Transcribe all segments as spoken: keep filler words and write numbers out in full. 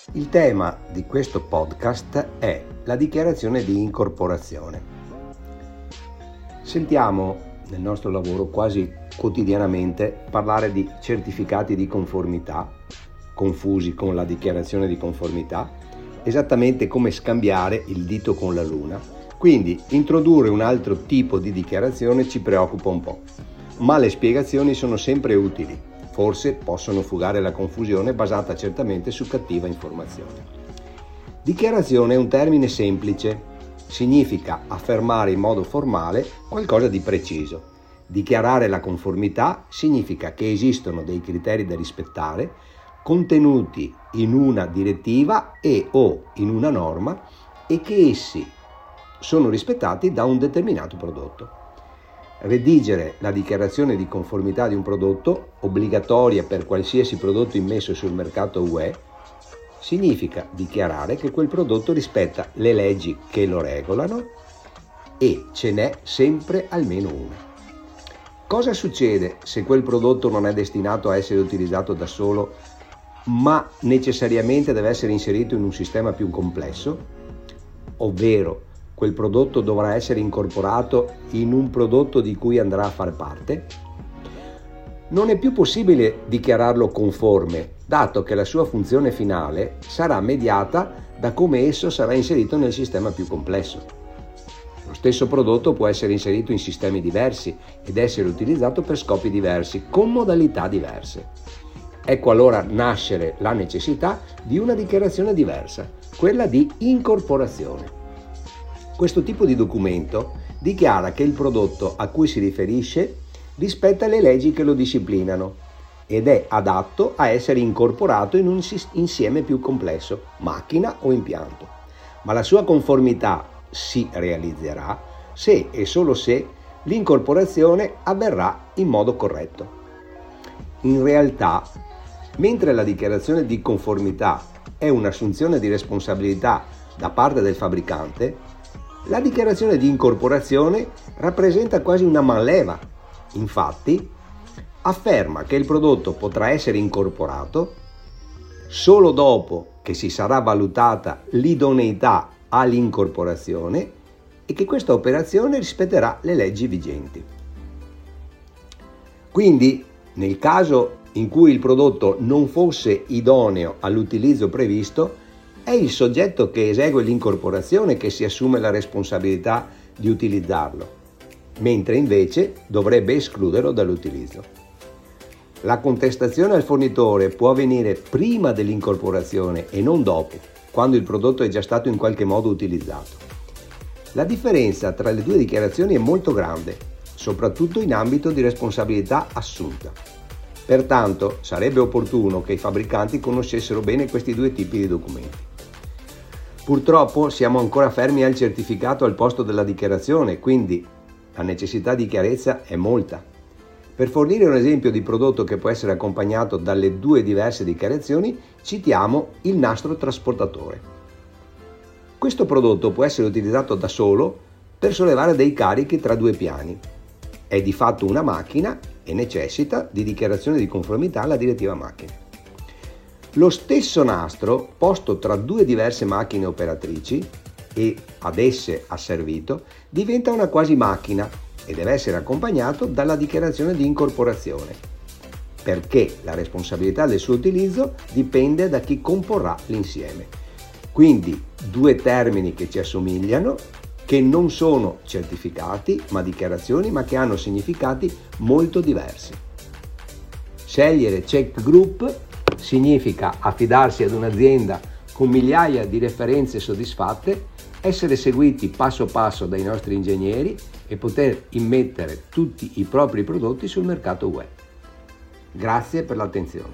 Il tema di questo podcast è la dichiarazione di incorporazione. Sentiamo nel nostro lavoro quasi quotidianamente parlare di certificati di conformità, confusi con la dichiarazione di conformità, esattamente come scambiare il dito con la luna. Quindi introdurre un altro tipo di dichiarazione ci preoccupa un po', ma le spiegazioni sono sempre utili. Forse possono fugare la confusione basata certamente su cattiva informazione. Dichiarazione è un termine semplice, significa affermare in modo formale qualcosa di preciso. Dichiarare la conformità significa che esistono dei criteri da rispettare contenuti in una direttiva e o in una norma e che essi sono rispettati da un determinato prodotto. Redigere la dichiarazione di conformità di un prodotto, obbligatoria per qualsiasi prodotto immesso sul mercato U E, significa dichiarare che quel prodotto rispetta le leggi che lo regolano e ce n'è sempre almeno una. Cosa succede se quel prodotto non è destinato a essere utilizzato da solo, ma necessariamente deve essere inserito in un sistema più complesso? Ovvero, quel prodotto dovrà essere incorporato in un prodotto di cui andrà a far parte? Non è più possibile dichiararlo conforme, dato che la sua funzione finale sarà mediata da come esso sarà inserito nel sistema più complesso. Lo stesso prodotto può essere inserito in sistemi diversi ed essere utilizzato per scopi diversi, con modalità diverse. Ecco allora nascere la necessità di una dichiarazione diversa, quella di incorporazione. Questo tipo di documento dichiara che il prodotto a cui si riferisce rispetta le leggi che lo disciplinano ed è adatto a essere incorporato in un insieme più complesso, macchina o impianto. Ma la sua conformità si realizzerà se e solo se l'incorporazione avverrà in modo corretto. In realtà, mentre la dichiarazione di conformità è un'assunzione di responsabilità da parte del fabbricante, la dichiarazione di incorporazione rappresenta quasi una manleva. Infatti, afferma che il prodotto potrà essere incorporato solo dopo che si sarà valutata l'idoneità all'incorporazione e che questa operazione rispetterà le leggi vigenti. Quindi, nel caso in cui il prodotto non fosse idoneo all'utilizzo previsto, è il soggetto che esegue l'incorporazione che si assume la responsabilità di utilizzarlo, mentre invece dovrebbe escluderlo dall'utilizzo. La contestazione al fornitore può avvenire prima dell'incorporazione e non dopo, quando il prodotto è già stato in qualche modo utilizzato. La differenza tra le due dichiarazioni è molto grande, soprattutto in ambito di responsabilità assunta. Pertanto sarebbe opportuno che i fabbricanti conoscessero bene questi due tipi di documenti. Purtroppo siamo ancora fermi al certificato al posto della dichiarazione, quindi la necessità di chiarezza è molta. Per fornire un esempio di prodotto che può essere accompagnato dalle due diverse dichiarazioni, citiamo il nastro trasportatore. Questo prodotto può essere utilizzato da solo per sollevare dei carichi tra due piani. È di fatto una macchina e necessita di dichiarazione di conformità alla direttiva macchine. Lo stesso nastro, posto tra due diverse macchine operatrici e ad esse asservito, diventa una quasi macchina e deve essere accompagnato dalla dichiarazione di incorporazione, perché la responsabilità del suo utilizzo dipende da chi comporrà l'insieme. Quindi due termini che ci assomigliano, che non sono certificati ma dichiarazioni, ma che hanno significati molto diversi. Scegliere Check Group significa affidarsi ad un'azienda con migliaia di referenze soddisfatte, essere seguiti passo passo dai nostri ingegneri e poter immettere tutti i propri prodotti sul mercato U E. Grazie per l'attenzione.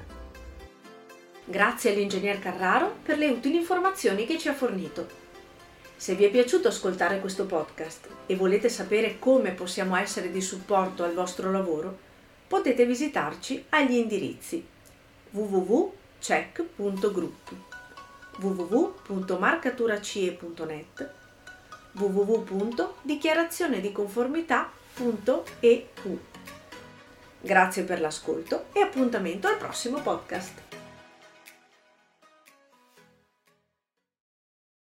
Grazie all'ingegner Carraro per le utili informazioni che ci ha fornito. Se vi è piaciuto ascoltare questo podcast e volete sapere come possiamo essere di supporto al vostro lavoro, potete visitarci agli indirizzi w w w punto check punto group, w w w punto marcaturacie punto net, w w w punto dichiarazione di conformità punto e u. Grazie per l'ascolto e appuntamento al prossimo podcast.